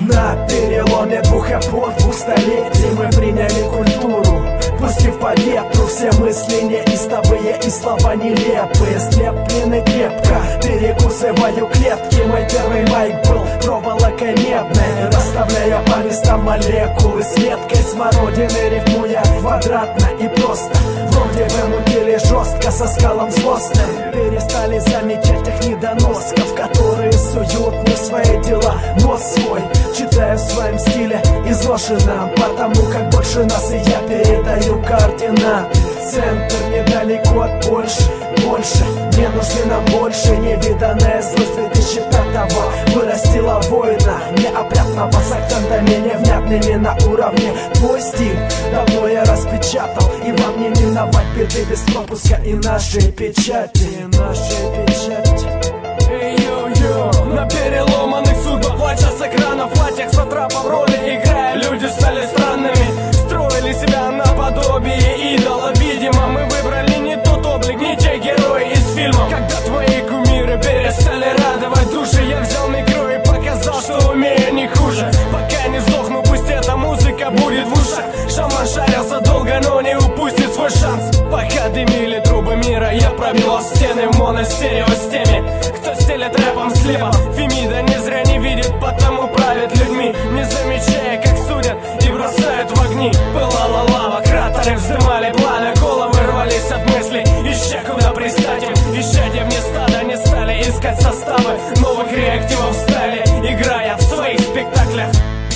На переломе двух эпох, двух столетий мы приняли культуру, пустив по ветру все мысли неистовые и слова нелепые, слеплены крепко, перекусываю клетки. Мой первый майк был проволокой медной, расставляя по местам молекулы с меткой смородины, рифмуя квадратно и просто. Вроде бы мутили жестко со скалом злостным, перестали замечать тех недоносков, которые суют не свои дела, нос свой читаю в своем стиле изношенном, потому как больше нас и я передаю координаты. Центр недалеко от больше. Не нужны нам больше невиданная злость 2005-го вырастила воина неопрятного с акцентами невнятными на уровне. Твой стиль давно я распечатал, и вам не миновать беды без пропуска и нашей печати. На переломанных судьбах, плача с экранов, платьях сатрапа в роли играя, люди стали странными, строили себя наподобие идола. Видимо, мы выбрали не тот облик, не те герои из фильмов. Когда твои кумиры перестали радовать души, я взял микро и показал, что умею не хуже. Пока не сдохну, пусть эта музыка будет в ушах. Шаман шарился долго, но не упустит свой шанс. Пока дымили трубы мира, я пробивал стены в моностерео с теми, кто стелет рэпом слева. Фемида не зря не видит, потому правит людьми, не замечая, как судят и бросают в огни. Пылала лава, кратеры вздымали пламя, головы рвались от мыслей, ища куда пристать им. Исчадья вне стада не стали искать составы новых реактивов стали, играя в своих спектаклях.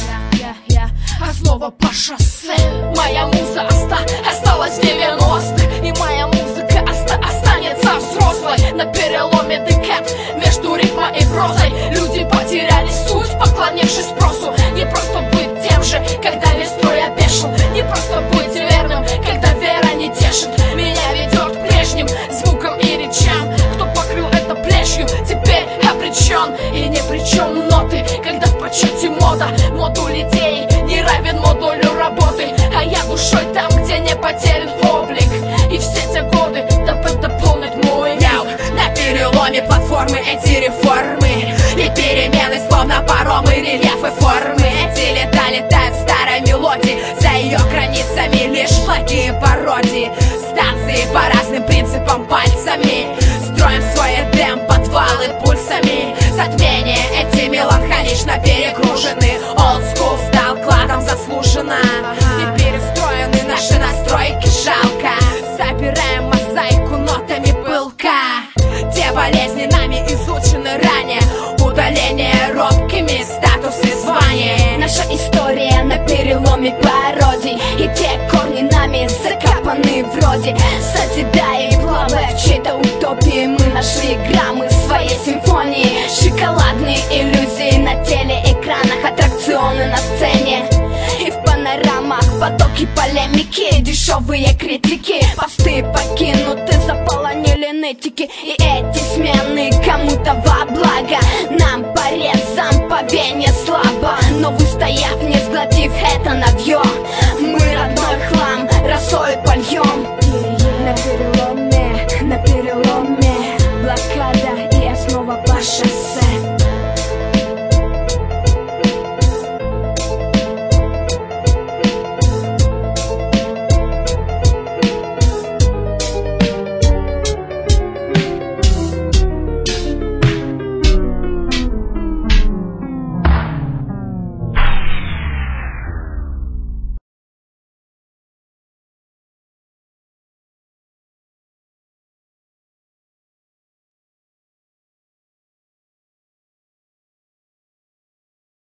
Снова по шоссе. Моя муза осталась в 90-х, и моя музыка останется взрослой. На переломе декад между рифмой и прозой люди потеряли суть, поклонившись спросу. Не просто быть тем же, когда весь строй опешил, не просто быть верным, когда вера не тешит. Меня ведет к прежним звукам и речам. Кто покрыл это плешью, теперь обречен. И не при чем ноты, когда в почете мода. Модуль идей не равен модулю работы, а я душой там, где не потерян облик. И все те годы дополнит мой яу. На переломе платформы эти реформы и перемены, словно паромы, рельефы формы. Эти лета летают старой мелодии, за ее границами лишь благие пародии. Станции по разным принципам пальцами строим свой эдем, подвалы пульсами. Затмения эти меланхолично перегружены. Old school стал кладом заслуженно, и перестроены наши настройки жалко. Собираем мозаику нотами пылка. Те болезни нами изучены ранее, удаление робкими статусы звания. Наша история на переломе пародий, и те корни нами закопаны вроде. Созидая и плавая в чьей-то утопии, мы нашли граммы своей симфонии. Шоколадные иллюзии на телеэкранах, аттракционы на сцене и в панорамах, потоки полемики, дешевые критики. Посты покинуты, заполонили нытики, и эти смены кому-то во благо. Нам порезам по вене слабо, но выстояв, не сглотив это навье, мы родной хлам росой польем. На перелом